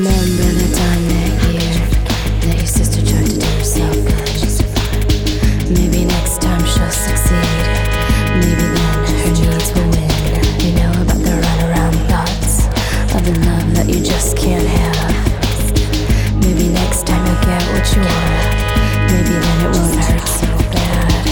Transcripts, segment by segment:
remember the time that year that your sister tried to do herself good. Maybe next time she'll succeed. Maybe then her needs will win. You know about the runaround thoughts of the love that you just can't have. Maybe next time you'll get what you want. Maybe then it won't hurt so bad.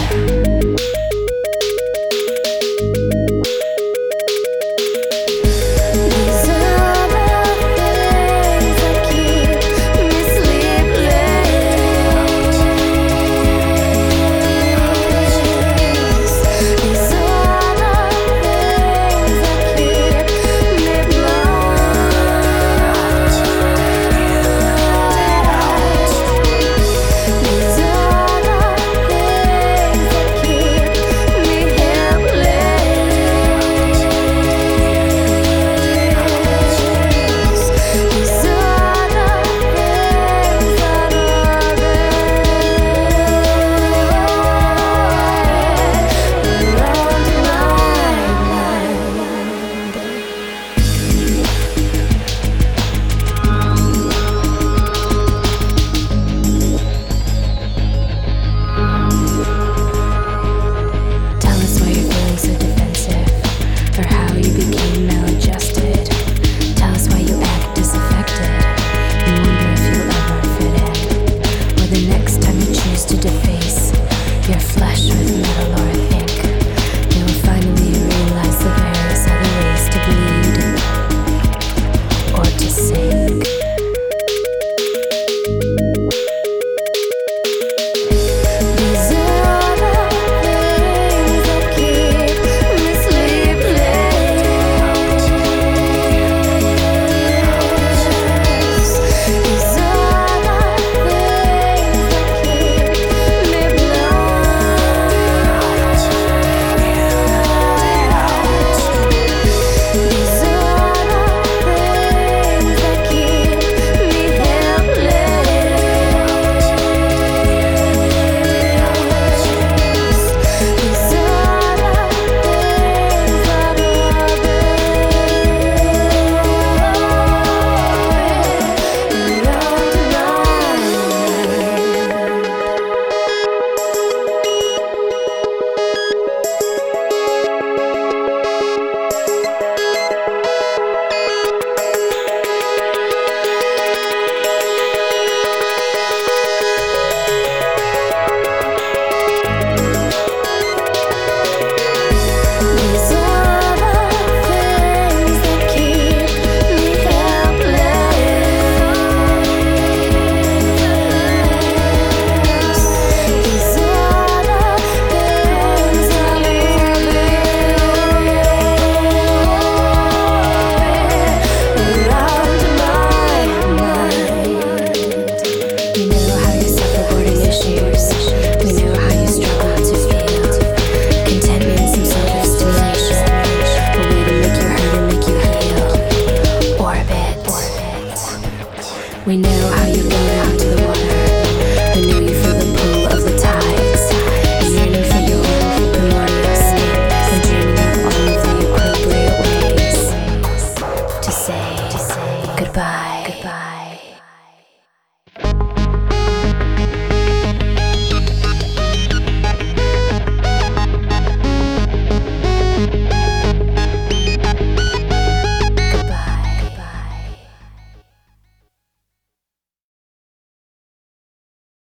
We know how you go down to the water. We knew you feel the pull of the tides. And yearning for your glorious sleep. And dreaming of all of the appropriate ways to say goodbye.